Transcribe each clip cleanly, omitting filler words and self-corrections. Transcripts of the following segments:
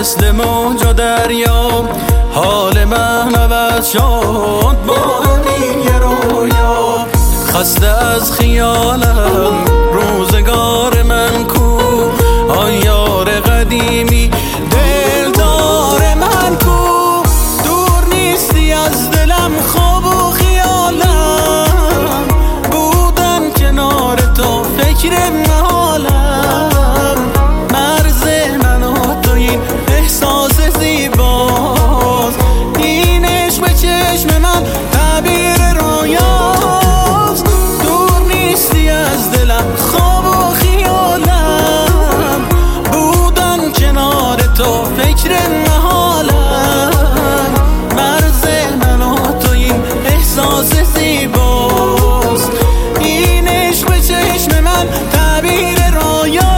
مثل موج و دریا حال من عوض شد با همین یه رویا. خسته از خیالم روزگار من کو، آن یار قدیمی دلدار من کو. دور نیستی از دلم خواب و خیالم، بودن کنار تو فکر حالم. مرز من و تو این احساس زیباست، این عشق به چشم من تعبیر رویاست. دور نیستی از دلم خواب و خیالم، بودن کنار تو فکر محالم. مرز من و تو این احساس زیباست، این عشق به چشم من تعبیر رویاست.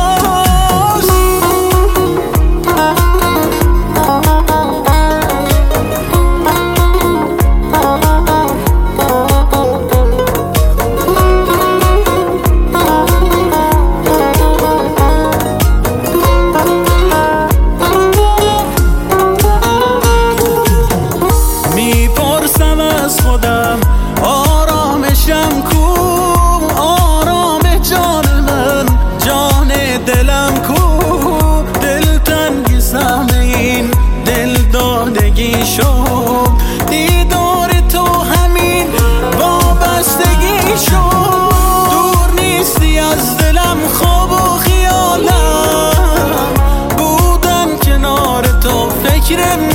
میپرسم از خودم آرامشم کو، آرام جان من جان دلم کو. دلتنگیزم این دل دادگی شد، دیدار تو همین وابستگی شد. دور نیستی از دلم خواب و خیالم، بودن کنار تو فکر